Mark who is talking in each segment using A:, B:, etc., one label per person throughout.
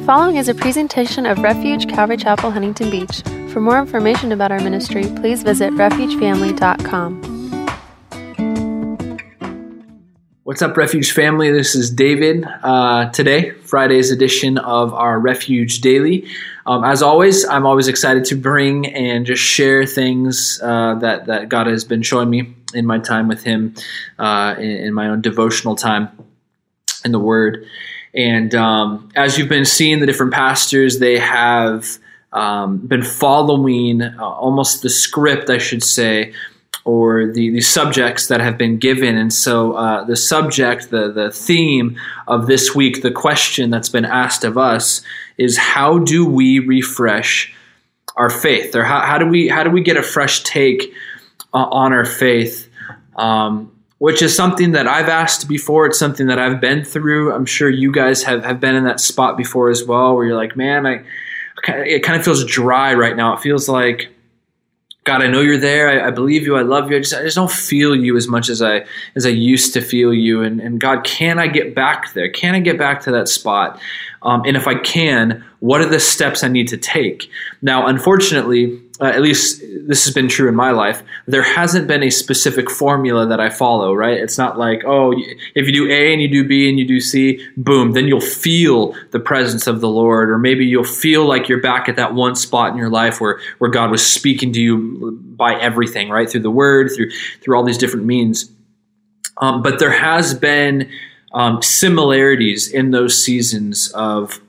A: following is a presentation of Refuge Calvary Chapel, Huntington Beach. For more information about our ministry, please visit refugefamily.com.
B: What's up, Refuge family? This is David. Today, Friday's edition of our Refuge Daily. As always, I'm always excited to bring and just share things that God has been showing me in my time with Him, in my own devotional time in the Word. And as you've been seeing the different pastors, they have been following almost the script, I should say, or the subjects that have been given. And so the subject, the theme of this week, the question that's been asked of us is, how do we refresh our faith? Or how do we get a fresh take on our faith? Which is something that I've asked before. It's something that I've been through. I'm sure you guys have been in that spot before as well, where you're like, man, it kind of feels dry right now. It feels like, God, I know you're there. I believe you. I love you. I just don't feel you as much as I used to feel you. And God, can I get back there? Can I get back to that spot? And if I can, what are the steps I need to take? Now, unfortunately, at least this has been true in my life, there hasn't been a specific formula that I follow, right? It's not like, oh, if you do A and you do B and you do C, boom, then you'll feel the presence of the Lord. Or maybe you'll feel like you're back at that one spot in your life where God was speaking to you by everything, right? Through the Word, through all these different means. But there has been similarities in those seasons of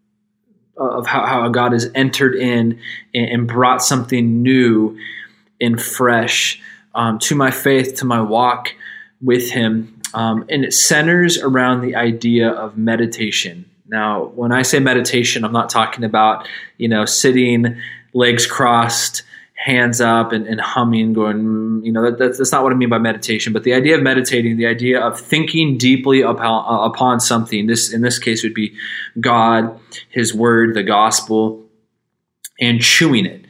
B: how God has entered in and brought something new and fresh to my faith, to my walk with Him. And it centers around the idea of meditation. Now, when I say meditation, I'm not talking about, sitting, legs crossed, hands up and humming, going, that's not what I mean by meditation. But the idea of meditating, the idea of thinking deeply upon something, in this case would be God, His Word, the gospel, and chewing it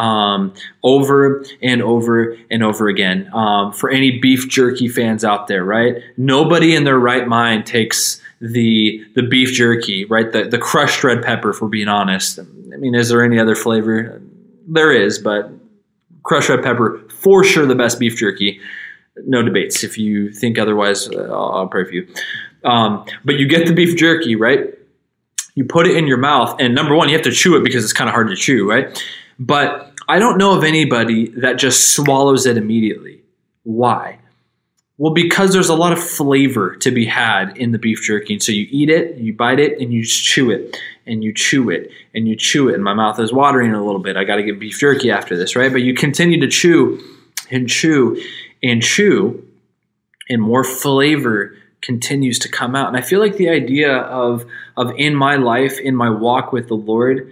B: over and over and over again. For any beef jerky fans out there, right? Nobody in their right mind takes the beef jerky, right? The crushed red pepper, if we're being honest. I mean, is there any other flavor? There is, but crushed red pepper, for sure the best beef jerky. No debates. If you think otherwise, I'll pray for you. But you get the beef jerky, right? You put it in your mouth, and number one, you have to chew it because it's kind of hard to chew, right? But I don't know of anybody that just swallows it immediately. Why? Well, because there's a lot of flavor to be had in the beef jerky. And so you eat it, you bite it, and you just chew it, and you chew it, and you chew it. And my mouth is watering a little bit. I got to get beef jerky after this, right? But you continue to chew and chew and chew, and more flavor continues to come out. And I feel like the idea of in my life, in my walk with the Lord,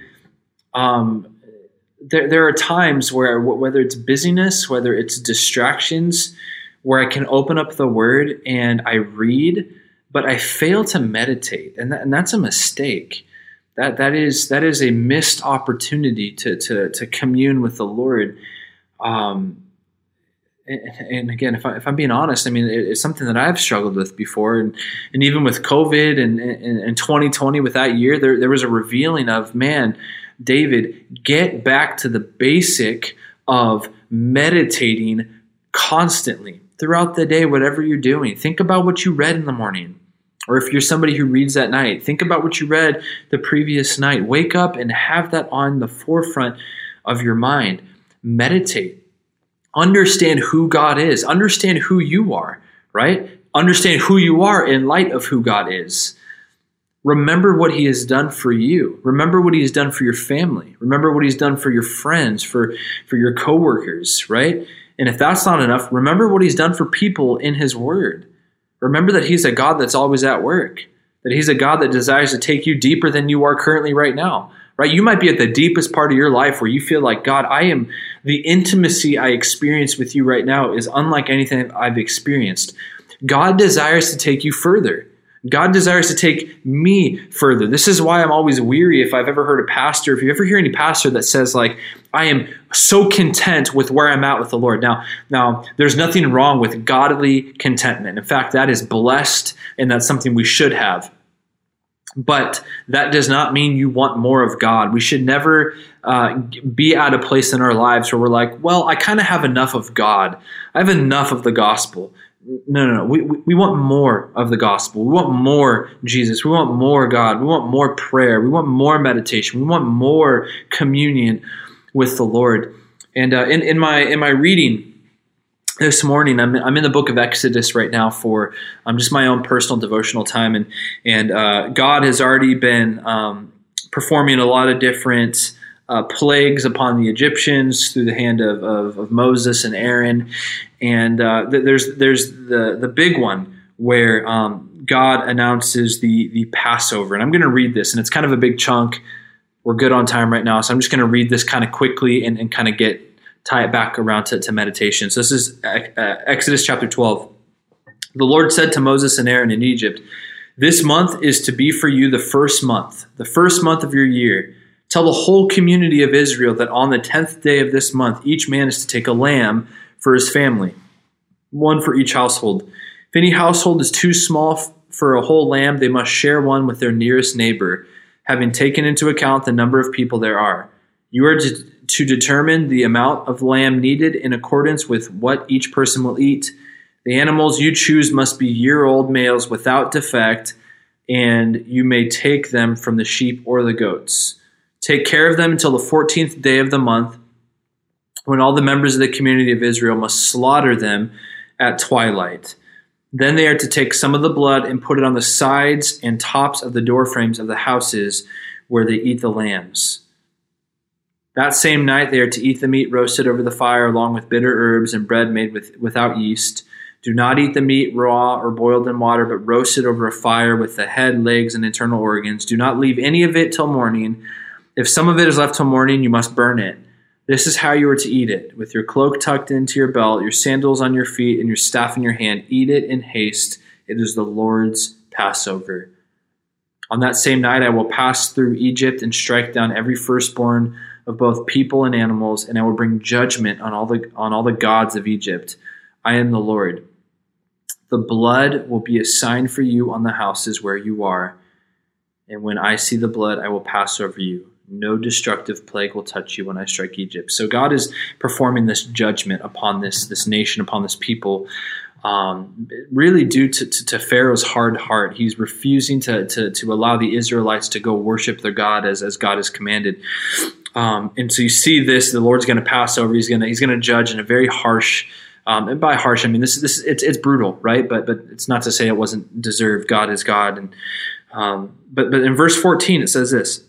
B: there are times where, whether it's busyness, whether it's distractions, where I can open up the Word and I read, but I fail to meditate, and that's a mistake. That is a missed opportunity to commune with the Lord. And again, if I'm being honest, I mean, it's something that I've struggled with before, and even with COVID and 2020, with that year, there was a revealing of, man, David, get back to the basic of meditating constantly throughout the day, whatever you're doing. Think about what you read in the morning. Or if you're somebody who reads at night, think about what you read the previous night. Wake up and have that on the forefront of your mind. Meditate. Understand who God is. Understand who you are, right? Understand who you are in light of who God is. Remember what He has done for you. Remember what He has done for your family. Remember what He's done for your friends, for your coworkers, right? And if that's not enough, remember what He's done for people in His Word. Remember that He's a God that's always at work, that He's a God that desires to take you deeper than you are currently right now, right? You might be at the deepest part of your life where you feel like, God, the intimacy I experience with you right now is unlike anything I've experienced. God desires to take you further. God desires to take me further. This is why I'm always weary if I've ever heard a pastor, if you ever hear any pastor that says like, I am so content with where I'm at with the Lord. Now, there's nothing wrong with godly contentment. In fact, that is blessed, and that's something we should have. But that does not mean you want more of God. We should never be at a place in our lives where we're like, well, I kind of have enough of God. I have enough of the gospel. No. We want more of the gospel. We want more Jesus. We want more God. We want more prayer. We want more meditation. We want more communion with the Lord. And in my reading this morning, I'm in the book of Exodus right now for just my own personal devotional time, and God has already been performing a lot of different plagues upon the Egyptians through the hand of Moses and Aaron, and there's the big one where God announces the Passover, and I'm going to read this, and it's kind of a big chunk. We're good on time right now, so I'm just going to read this kind of quickly and kind of tie it back around to meditation. So this is Exodus chapter 12. The Lord said to Moses and Aaron in Egypt, "This month is to be for you the first month of your year. Tell the whole community of Israel that on the 10th day of this month, each man is to take a lamb for his family, one for each household. If any household is too small for a whole lamb, they must share one with their nearest neighbor, having taken into account the number of people there are. You are to determine the amount of lamb needed in accordance with what each person will eat. The animals you choose must be year-old males without defect, and you may take them from the sheep or the goats. Take care of them until the 14th day of the month, when all the members of the community of Israel must slaughter them at twilight. Then they are to take some of the blood and put it on the sides and tops of the door frames of the houses where they eat the lambs. That same night they are to eat the meat roasted over the fire along with bitter herbs and bread made without yeast. Do not eat the meat raw or boiled in water, but roast it over a fire with the head, legs, and internal organs. Do not leave any of it till morning. If some of it is left till morning, you must burn it. This is how you are to eat it, with your cloak tucked into your belt, your sandals on your feet, and your staff in your hand. Eat it in haste. It is the Lord's Passover. On that same night I will pass through Egypt and strike down every firstborn of both people and animals, and I will bring judgment on all the gods of Egypt. I am the Lord. The blood will be a sign for you on the houses where you are, and when I see the blood, I will pass over you. No destructive plague will touch you when I strike Egypt." So God is performing this judgment upon this nation, upon this people, really due to Pharaoh's hard heart. He's refusing to allow the Israelites to go worship their God as God has commanded. And so you see this, the Lord's going to pass over. He's going to judge in a very harsh, and by harsh, I mean it's brutal, right? But it's not to say it wasn't deserved. God is God, and but in verse 14 it says this: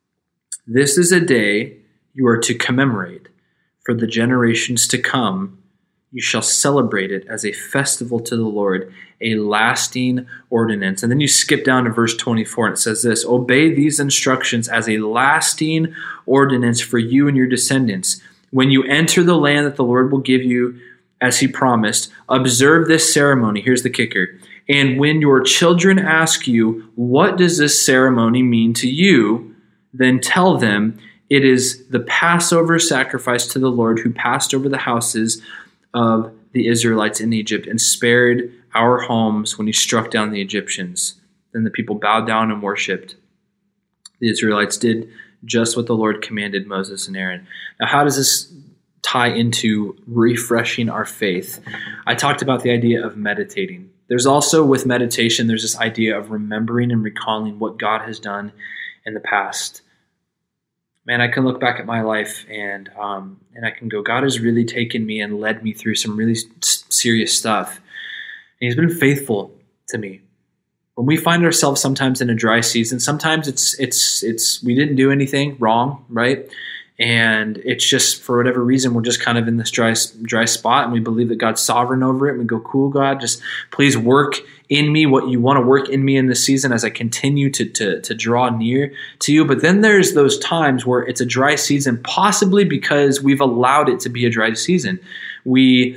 B: "This is a day you are to commemorate for the generations to come. You shall celebrate it as a festival to the Lord, a lasting ordinance." And then you skip down to verse 24 and it says this: "Obey these instructions as a lasting ordinance for you and your descendants. When you enter the land that the Lord will give you as he promised, observe this ceremony." Here's the kicker: "And when your children ask you, 'What does this ceremony mean to you?' then tell them, 'It is the Passover sacrifice to the Lord who passed over the houses of the Israelites in Egypt and spared our homes when he struck down the Egyptians.' Then the people bowed down and worshipped. The Israelites did just what the Lord commanded Moses and Aaron." Now, how does this tie into refreshing our faith? I talked about the idea of meditating. There's also, with meditation, there's this idea of remembering and recalling what God has done in the past. Man, I can look back at my life and I can go, God has really taken me and led me through some really serious stuff. And he's been faithful to me. When we find ourselves sometimes in a dry season, sometimes it's we didn't do anything wrong, right? And it's just, for whatever reason, we're just kind of in this dry spot, and we believe that God's sovereign over it. And we go, cool, God, just please work in me what you want to work in me in this season as I continue to draw near to you. But then there's those times where it's a dry season, possibly because we've allowed it to be a dry season. We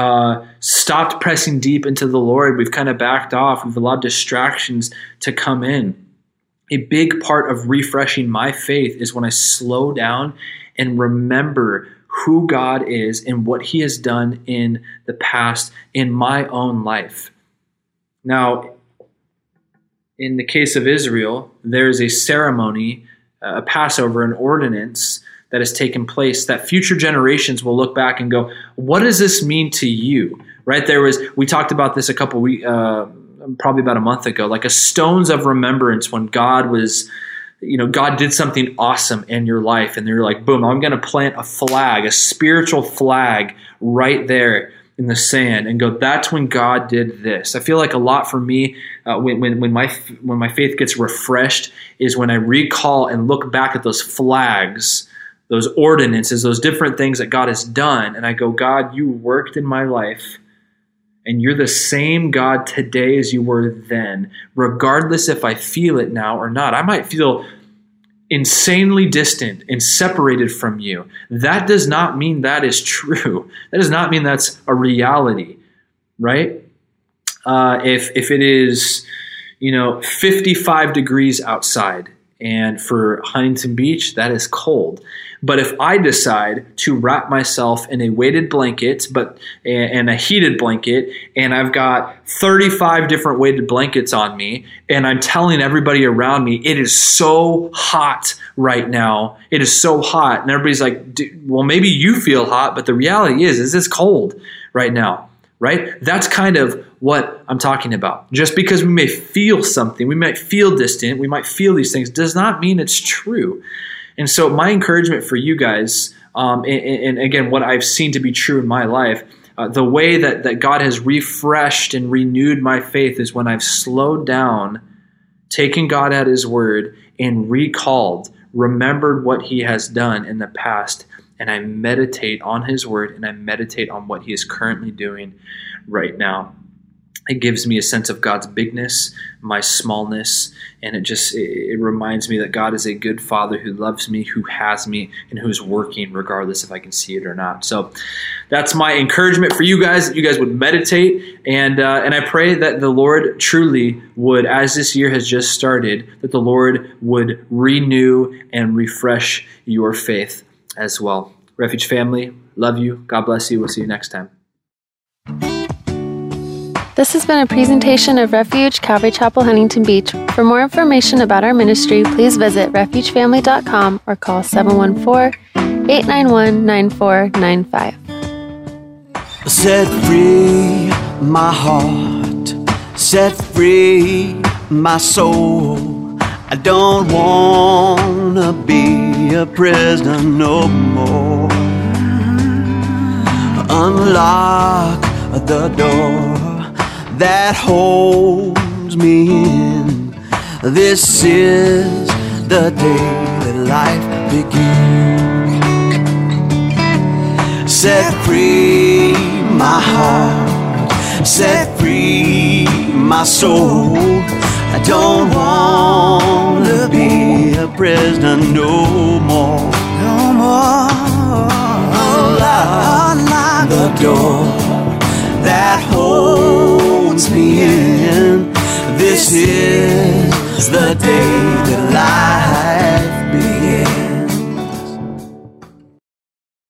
B: stopped pressing deep into the Lord. We've kind of backed off. We've allowed distractions to come in. A big part of refreshing my faith is when I slow down and remember who God is and what he has done in the past in my own life. Now, in the case of Israel, there's a ceremony, a Passover, an ordinance that has taken place that future generations will look back and go, what does this mean to you? Right? We talked about this probably about a month ago, like a stones of remembrance when God did something awesome in your life. And they're like, boom, I'm going to plant a flag, a spiritual flag right there in the sand and go, that's when God did this. I feel like a lot for me when my faith gets refreshed is when I recall and look back at those flags, those ordinances, those different things that God has done. And I go, God, you worked in my life and you're the same God today as you were then, regardless if I feel it now or not. I might feel insanely distant and separated from you. That does not mean that is true. That does not mean that's a reality, right? If it is, 55 degrees outside, and for Huntington Beach, that is cold. But if I decide to wrap myself in a weighted blanket, and a heated blanket, and I've got 35 different weighted blankets on me, and I'm telling everybody around me, it is so hot right now. It is so hot. And everybody's like, well, maybe you feel hot, but the reality is it's cold right now, right? That's kind of what I'm talking about. Just because we may feel something, we might feel distant, we might feel these things, does not mean it's true. And so my encouragement for you guys, and again, what I've seen to be true in my life, the way that God has refreshed and renewed my faith is when I've slowed down, taken God at his word, and remembered what he has done in the past, and I meditate on his word, and I meditate on what he is currently doing right now. It gives me a sense of God's bigness, my smallness, and it reminds me that God is a good Father who loves me, who has me, and who's working regardless if I can see it or not. So that's my encouragement for you guys, that you guys would meditate, and I pray that the Lord truly would, as this year has just started, that the Lord would renew and refresh your faith as well. Refuge family, love you. God bless you. We'll see you next time.
A: This has been a presentation of Refuge Calvary Chapel, Huntington Beach. For more information about our ministry, please visit refugefamily.com or call 714-891-9495.
C: Set free my heart, set free my soul. I don't want to be a prisoner no more. Unlock the door that holds me in. This is the day that life begins. Set free my heart, set free my soul. I don't want to be a prisoner no more. No more. Unlock the door that holds me in. This is the day